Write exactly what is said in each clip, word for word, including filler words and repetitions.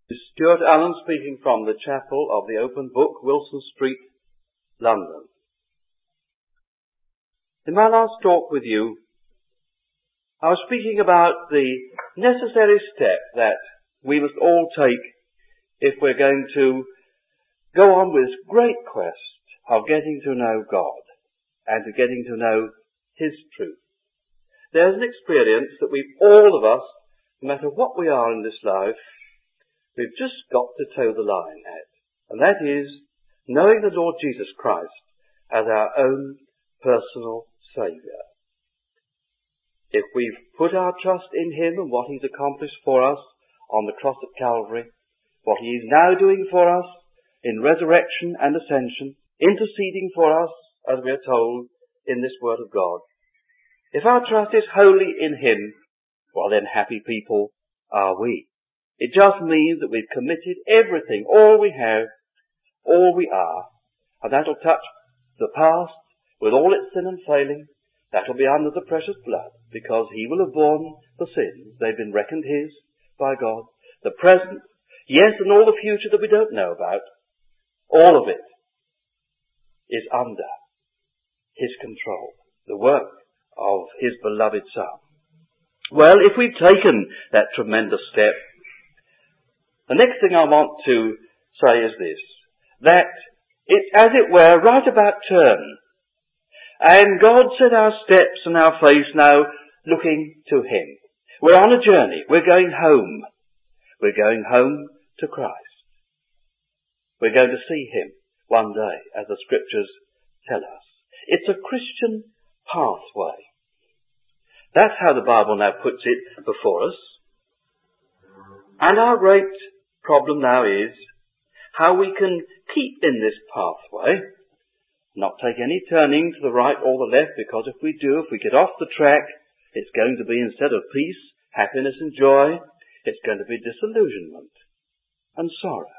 Stuart Allen speaking from the chapel of the Open Book, Wilson Street, London. In my last talk with you, I was speaking about the necessary step that we must all take if we're going to go on with this great quest of getting to know God and to getting to know His truth. There's an experience that we, all of us, no matter what we are in this life, we've just got to toe the line at. And that is knowing the Lord Jesus Christ as our own personal Saviour. If we've put our trust in Him and what He's accomplished for us on the cross at Calvary, what He is now doing for us in resurrection and ascension, interceding for us, as we are told in this Word of God, if our trust is wholly in Him, well then happy people are we. It just means that we've committed everything, all we have, all we are, and that'll touch the past with all its sin and failing. That'll be under the precious blood, because He will have borne the sins. They've been reckoned His by God. The present, yes, and all the future that we don't know about, all of it is under His control, the work of His beloved Son. Well, if we've taken that tremendous step, the next thing I want to say is this, that it's, as it were, right about turn. And God set our steps and our face now looking to Him. We're on a journey. We're going home. We're going home to Christ. We're going to see Him one day, as the Scriptures tell us. It's a Christian pathway. That's how the Bible now puts it before us. And our great problem now is how we can keep in this pathway, not take any turning to the right or the left, because if we do, if we get off the track, it's going to be, instead of peace, happiness and joy, it's going to be disillusionment and sorrow.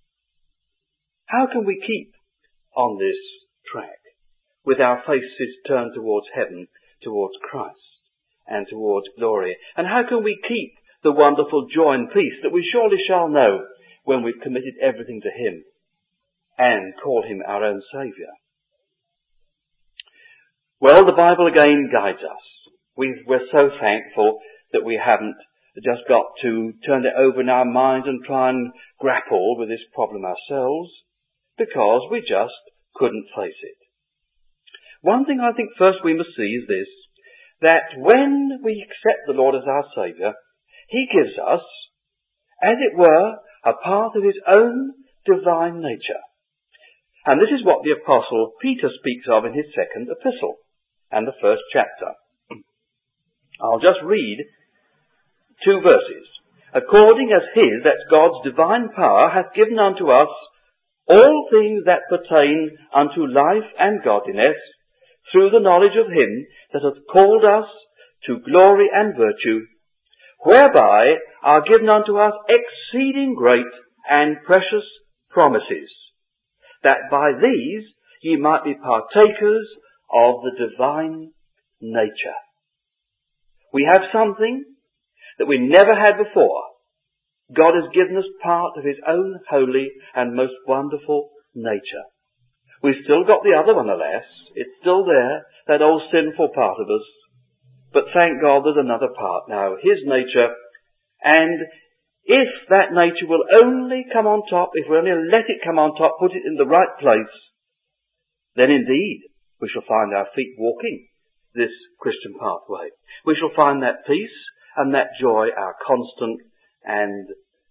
How can we keep on this track with our faces turned towards heaven, towards Christ and towards glory? And how can we keep the wonderful joy and peace that we surely shall know when we've committed everything to Him and call Him our own Saviour? Well, the Bible again guides us. We've, we're so thankful that we haven't just got to turn it over in our minds and try and grapple with this problem ourselves, because we just couldn't face it. One thing I think first we must see is this, that when we accept the Lord as our Saviour, He gives us, as it were, a part of His own divine nature. And this is what the Apostle Peter speaks of in his second epistle and the first chapter. I'll just read two verses. According as His, that's God's divine power, hath given unto us all things that pertain unto life and godliness, through the knowledge of Him that hath called us to glory and virtue, whereby are given unto us exceeding great and precious promises, that by these ye might be partakers of the divine nature. We have something that we never had before. God has given us part of His own holy and most wonderful nature. We've still got the other one, alas. It's still there, that old sinful part of us. But thank God there's another part now, His nature. And if that nature will only come on top, if we only let it come on top, put it in the right place, then indeed we shall find our feet walking this Christian pathway. We shall find that peace and that joy, our constant and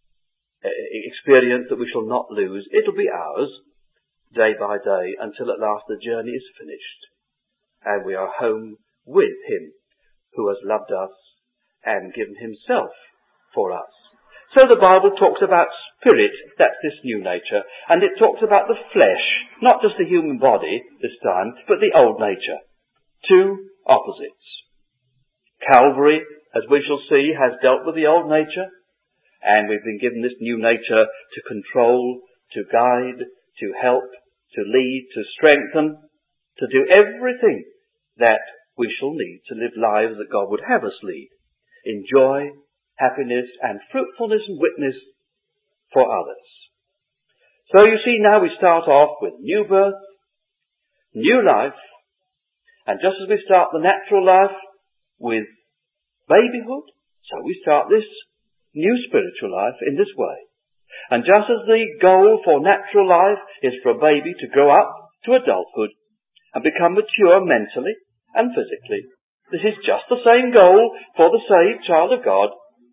experience that we shall not lose. It'll be ours day by day until at last the journey is finished and we are home with Him who has loved us and given Himself for us. So the Bible talks about spirit, that's this new nature, and it talks about the flesh, not just the human body this time, but the old nature. Two opposites. Calvary, as we shall see, has dealt with the old nature, and we've been given this new nature to control, to guide, to help, to lead, to strengthen, to do everything that we shall need to live lives that God would have us lead, in joy, happiness and fruitfulness and witness for others. So you see, now we start off with new birth, new life, and just as we start the natural life with babyhood, so we start this new spiritual life in this way. And just as the goal for natural life is for a baby to grow up to adulthood and become mature mentally and physically, this is just the same goal for the saved child of God.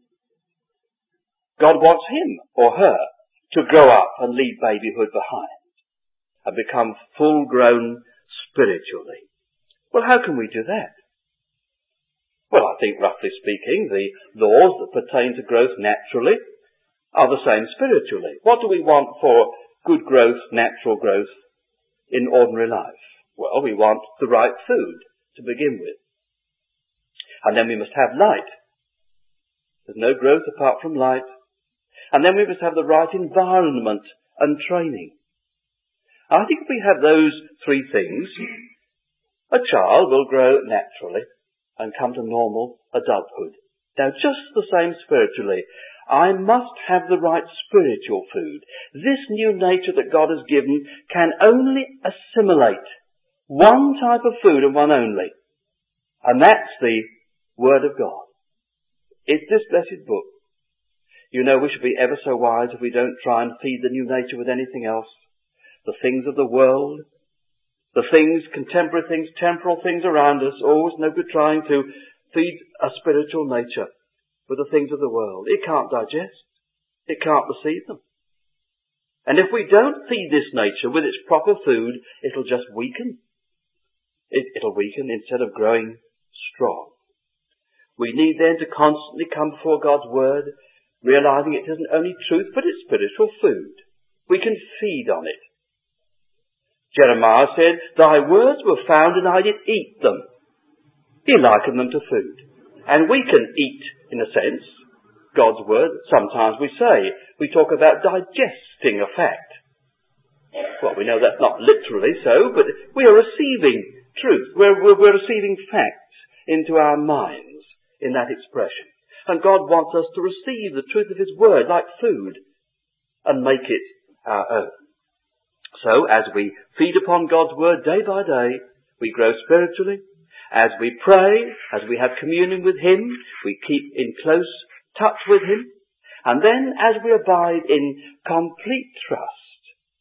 God wants him or her to grow up and leave babyhood behind and become full-grown spiritually. Well, how can we do that? Well, I think, roughly speaking, the laws that pertain to growth naturally are the same spiritually. What do we want for good growth, natural growth in ordinary life? Well, we want the right food to begin with. And then we must have light. There's no growth apart from light. And then we must have the right environment and training. I think if we have those three things, a child will grow naturally and come to normal adulthood. Now, just the same spiritually, I must have the right spiritual food. This new nature that God has given can only assimilate one type of food and one only. And that's the Word of God. It's this blessed book. You know, we should be ever so wise if we don't try and feed the new nature with anything else. The things of the world, the things, contemporary things, temporal things around us, always no good trying to feed a spiritual nature with the things of the world. It can't digest. It can't receive them. And if we don't feed this nature with its proper food, it'll just weaken. It, it'll weaken instead of growing strong. We need then to constantly come before God's Word, realizing it isn't only truth, but it's spiritual food. We can feed on it. Jeremiah said, "Thy words were found and I did eat them." He likened them to food. And we can eat, in a sense, God's Word. Sometimes we say, we talk about digesting a fact. Well, we know that's not literally so, but we are receiving truth. We're, we're, we're receiving facts into our minds in that expression. And God wants us to receive the truth of His Word like food and make it our own. So, as we feed upon God's Word day by day, we grow spiritually. As we pray, as we have communion with Him, we keep in close touch with Him. And then, as we abide in complete trust,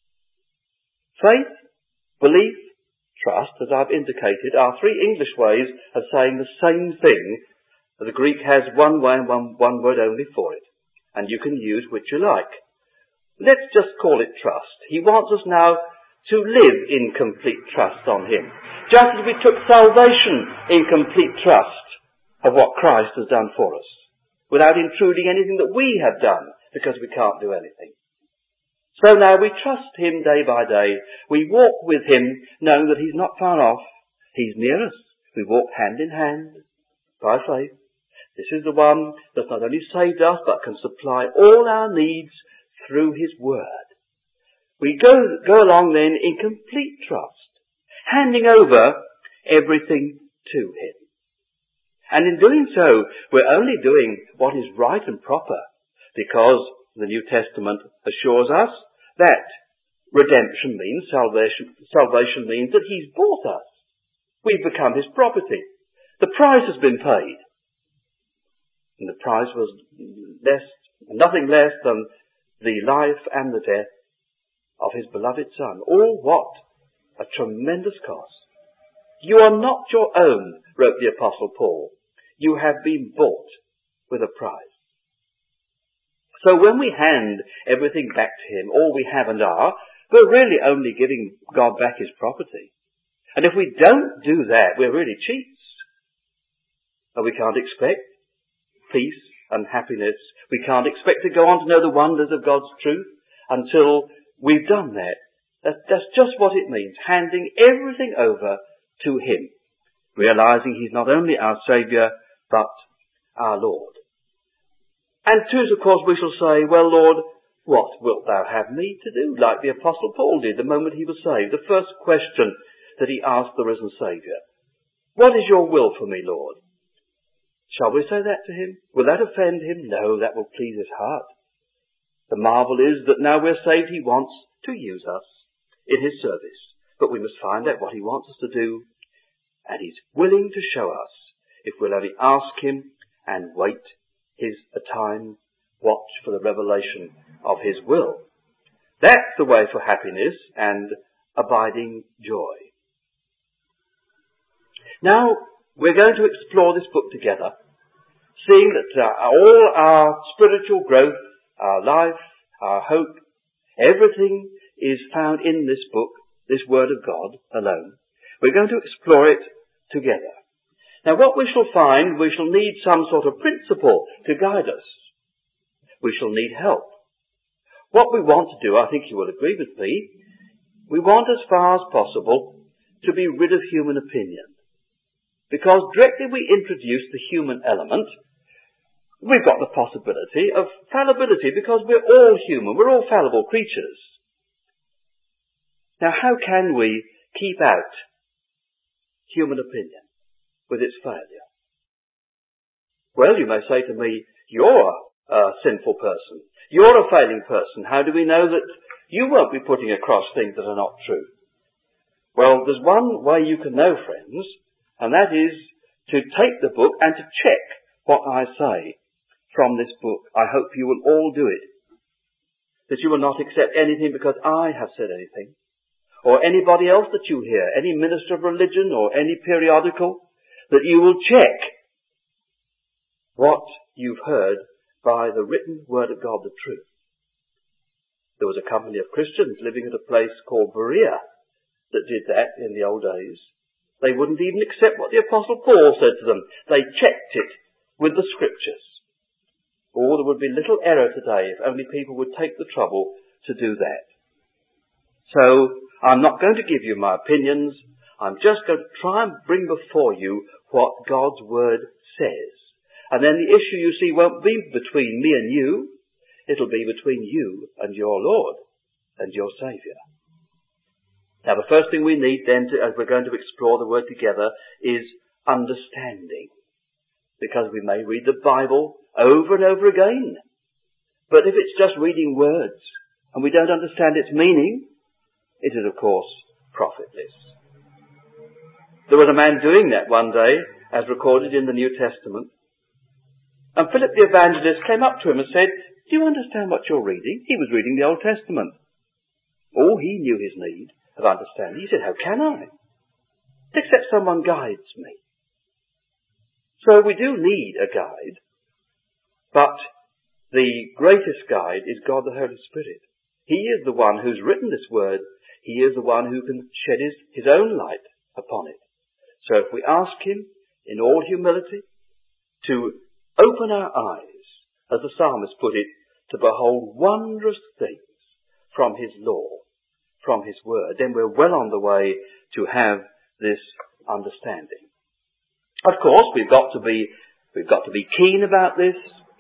faith, belief, trust, as I've indicated, are three English ways of saying the same thing. The Greek has one way and one, one word only for it. And you can use which you like. Let's just call it trust. He wants us now to live in complete trust on Him. Just as we took salvation in complete trust of what Christ has done for us, without intruding anything that we have done, because we can't do anything. So now we trust Him day by day. We walk with Him knowing that He's not far off. He's near us. We walk hand in hand by faith. This is the one that's not only saved us, but can supply all our needs through His Word. We go, go along then in complete trust, handing over everything to Him. And in doing so, we're only doing what is right and proper, because the New Testament assures us that redemption means, salvation, salvation means that He's bought us. We've become His property. The price has been paid. And the price was less, nothing less than the life and the death of His beloved Son. All what? A tremendous cost. You are not your own, wrote the Apostle Paul. You have been bought with a price. So when we hand everything back to Him, all we have and are, we're really only giving God back His property. And if we don't do that, we're really cheats. And we can't expect peace and happiness. We can't expect to go on to know the wonders of God's truth until we've done that. that. That's just what it means, handing everything over to Him, realizing He's not only our Saviour, but our Lord. And to us, of course, we shall say, well, Lord, what wilt Thou have me to do? Like the Apostle Paul did the moment he was saved. The first question that he asked the risen Saviour. What is your will for me, Lord? Shall we say that to Him? Will that offend Him? No, that will please His heart. The marvel is that now we're saved, he wants to use us in his service. But we must find out what he wants us to do, and he's willing to show us if we'll only ask him and wait his a time, watch for the revelation of his will. That's the way for happiness and abiding joy. Now, we're going to explore this book together, seeing that uh, all our spiritual growth, our life, our hope, everything is found in this book, this Word of God alone. We're going to explore it together. Now, what we shall find, we shall need some sort of principle to guide us. We shall need help. What we want to do, I think you will agree with me, we want as far as possible to be rid of human opinion. Because directly we introduce the human element, we've got the possibility of fallibility, because we're all human, we're all fallible creatures. Now, how can we keep out human opinion with its failure? Well, you may say to me, you're a sinful person. You're a failing person. How do we know that you won't be putting across things that are not true? Well, there's one way you can know, friends, and that is to take the book and to check what I say from this book. I hope you will all do it. That you will not accept anything because I have said anything, or anybody else that you hear, any minister of religion or any periodical, that you will check what you've heard by the written Word of God, the truth. There was a company of Christians living at a place called Berea that did that in the old days. They wouldn't even accept what the Apostle Paul said to them. They checked it with the Scriptures. Oh, there would be little error today if only people would take the trouble to do that. So, I'm not going to give you my opinions. I'm just going to try and bring before you what God's Word says. And then the issue, you see, won't be between me and you. It'll be between you and your Lord and your Saviour. Now, the first thing we need then, to, as we're going to explore the Word together, is understanding. Because we may read the Bible over and over again. But if it's just reading words and we don't understand its meaning, it is, of course, profitless. There was a man doing that one day, as recorded in the New Testament. And Philip the evangelist came up to him and said, do you understand what you're reading? He was reading the Old Testament. Oh, he knew his need of understanding. He said, how can I? Except someone guides me. So we do need a guide. But the greatest guide is God the Holy Spirit. He is the one who's written this word. He is the one who can shed his, his own light upon it. So if we ask him in all humility to open our eyes, as the psalmist put it, to behold wondrous things from his law, from his word, then we're well on the way to have this understanding. Of course, we've got to be, we've got to be keen about this.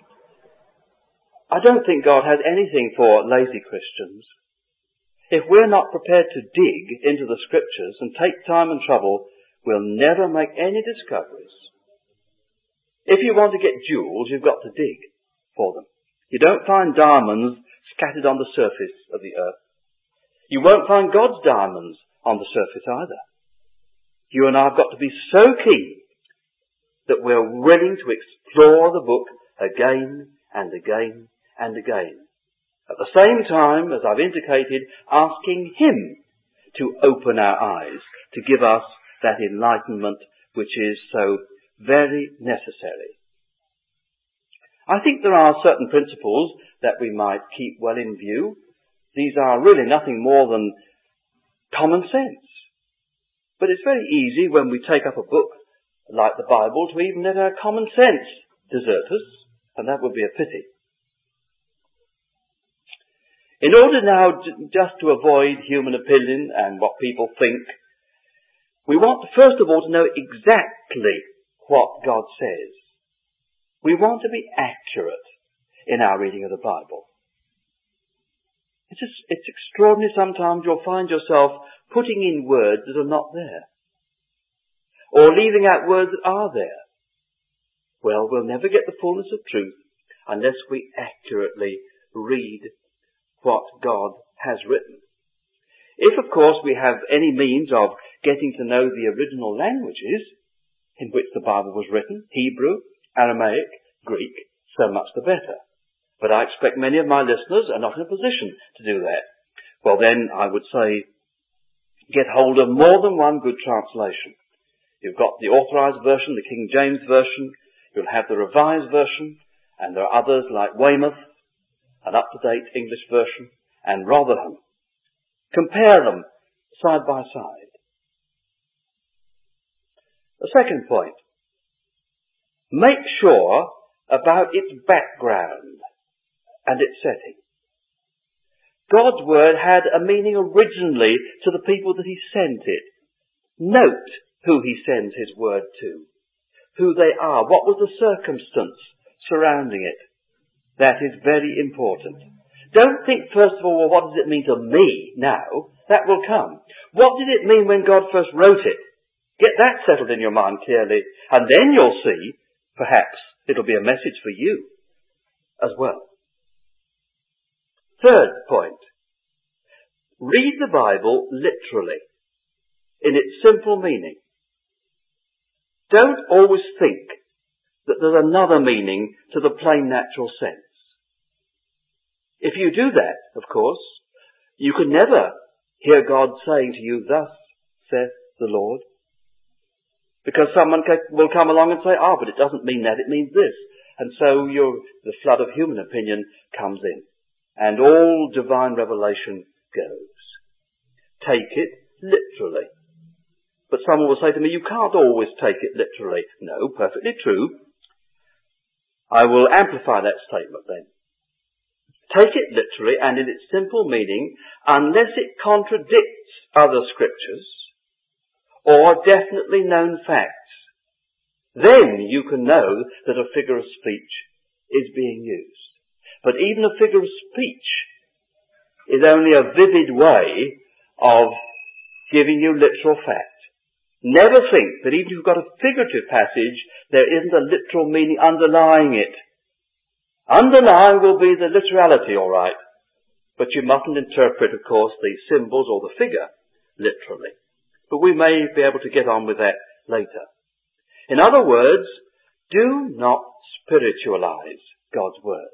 I don't think God has anything for lazy Christians. If we're not prepared to dig into the Scriptures and take time and trouble, we'll never make any discoveries. If you want to get jewels, you've got to dig for them. You don't find diamonds scattered on the surface of the earth. You won't find God's diamonds on the surface either. You and I have got to be so keen that we're willing to explore the book again and again and again. At the same time, as I've indicated, asking him to open our eyes, to give us that enlightenment which is so very necessary. I think there are certain principles that we might keep well in view. These are really nothing more than common sense. But it's very easy when we take up a book like the Bible to even let our common sense desert us, and that would be a pity. In order now just to avoid human opinion and what people think, we want first of all to know exactly what God says. We want to be accurate in our reading of the Bible. It's just, it's extraordinary sometimes you'll find yourself putting in words that are not there. Or leaving out words that are there. Well, we'll never get the fullness of truth unless we accurately read what God has written. If, of course, we have any means of getting to know the original languages in which the Bible was written, Hebrew, Aramaic, Greek, so much the better. But I expect many of my listeners are not in a position to do that. Well, then I would say, get hold of more than one good translation. You've got the Authorized Version, the King James Version, you'll have the Revised Version, and there are others like Weymouth, an up-to-date English version, and Rotherham. Compare them side by side. The second point, make sure about its background and its setting. God's word had a meaning originally to the people that he sent it. Note who he sends his word to, who they are, what was the circumstance surrounding it. That is very important. Don't think first of all, well, what does it mean to me now? That will come. What did it mean when God first wrote it? Get that settled in your mind clearly, and then you'll see, perhaps, it'll be a message for you as well. Third point. Read the Bible literally, in its simple meaning. Don't always think that there's another meaning to the plain natural sense. If you do that, of course, you can never hear God saying to you, thus saith the Lord. Because someone will come along and say, ah, but it doesn't mean that, it means this. And so your, the flood of human opinion comes in. And all divine revelation goes. Take it literally. But someone will say to me, you can't always take it literally. No, perfectly true. I will amplify that statement then. Take it literally and in its simple meaning, unless it contradicts other scriptures or definitely known facts. Then you can know that a figure of speech is being used. But even a figure of speech is only a vivid way of giving you literal fact. Never think that even if you've got a figurative passage, there isn't a literal meaning underlying it. Underlying will be the literality, all right. But you mustn't interpret, of course, the symbols or the figure literally. But we may be able to get on with that later. In other words, do not spiritualize God's word.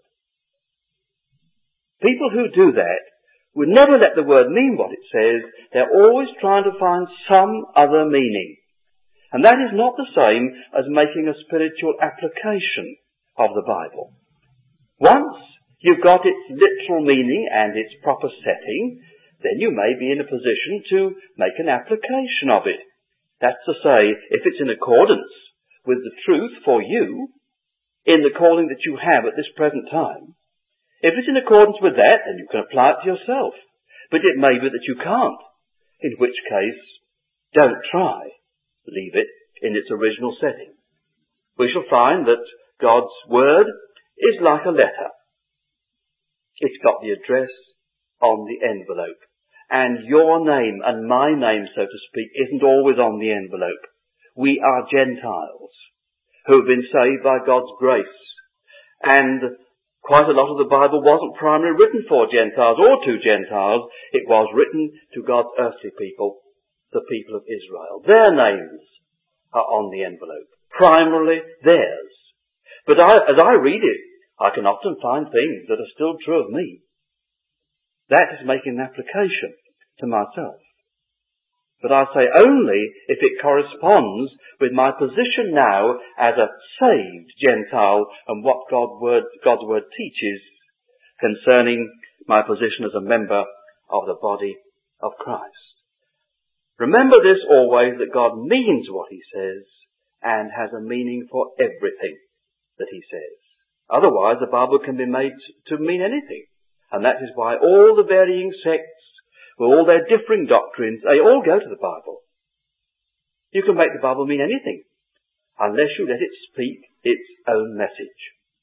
People who do that will never let the word mean what it says. They're always trying to find some other meaning. And that is not the same as making a spiritual application of the Bible. Once you've got its literal meaning and its proper setting, then you may be in a position to make an application of it. That's to say, if it's in accordance with the truth for you, in the calling that you have at this present time, if it's in accordance with that, then you can apply it to yourself. But it may be that you can't, in which case, don't try. Leave it in its original setting. We shall find that God's word is like a letter. It's got the address on the envelope. And your name and my name, so to speak, isn't always on the envelope. We are Gentiles who have been saved by God's grace. And quite a lot of the Bible wasn't primarily written for Gentiles or to Gentiles. It was written to God's earthly people, the people of Israel. Their names are on the envelope. Primarily theirs. But I, as I read it, I can often find things that are still true of me. That is making an application to myself. But I say only if it corresponds with my position now as a saved Gentile and what God's word, God's word teaches concerning my position as a member of the body of Christ. Remember this always, that God means what he says and has a meaning for everything that he says. Otherwise, the Bible can be made to mean anything. And that is why all the varying sects, with all their differing doctrines, they all go to the Bible. You can make the Bible mean anything, unless you let it speak its own message.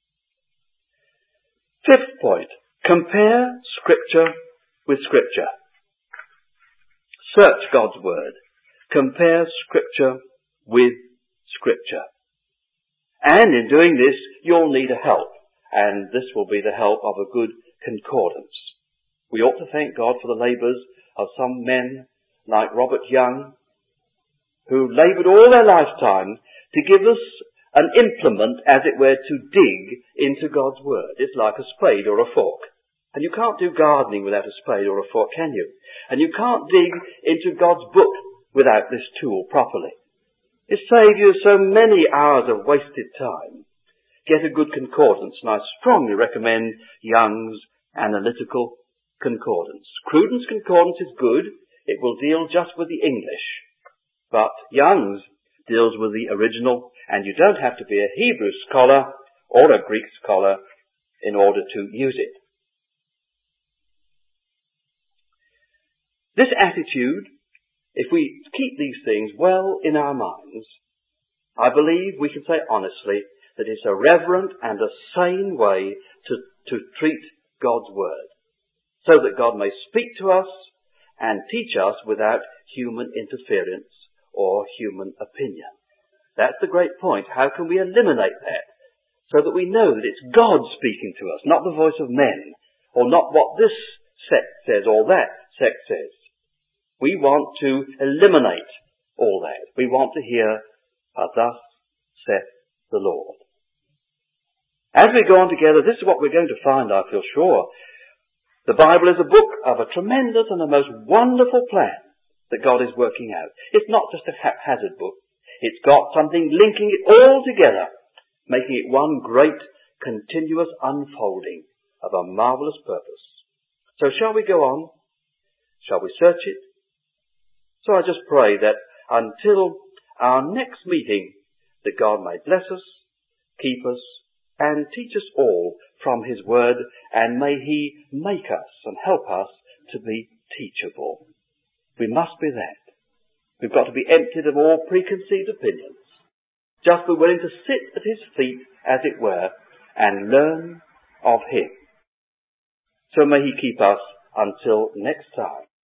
Fifth point, compare Scripture with Scripture. Search God's Word. Compare Scripture with Scripture. And in doing this, you'll need a help. And this will be the help of a good concordance. We ought to thank God for the labours of some men like Robert Young, who laboured all their lifetime to give us an implement, as it were, to dig into God's Word. It's like a spade or a fork. And you can't do gardening without a spade or a fork, can you? And you can't dig into God's book without this tool properly. It saves you so many hours of wasted time. Get a good concordance, and I strongly recommend Young's Analytical Concordance. Cruden's Concordance is good. It will deal just with the English. But Young's deals with the original, and you don't have to be a Hebrew scholar or a Greek scholar in order to use it. This attitude, if we keep these things well in our minds, I believe we can say honestly that it's a reverent and a sane way to, to treat God's Word, so that God may speak to us and teach us without human interference or human opinion. That's the great point. How can we eliminate that? So that we know that it's God speaking to us, not the voice of men, or not what this sect says or that sect says. We want to eliminate all that. We want to hear, uh, thus saith the Lord. As we go on together, this is what we're going to find, I feel sure. The Bible is a book of a tremendous and a most wonderful plan that God is working out. It's not just a haphazard book. It's got something linking it all together, making it one great, continuous unfolding of a marvellous purpose. So shall we go on? Shall we search it? So I just pray that until our next meeting, that God may bless us, keep us, and teach us all from His Word, and may He make us and help us to be teachable. We must be that. We've got to be emptied of all preconceived opinions. Just be willing to sit at His feet, as it were, and learn of Him. So may He keep us until next time.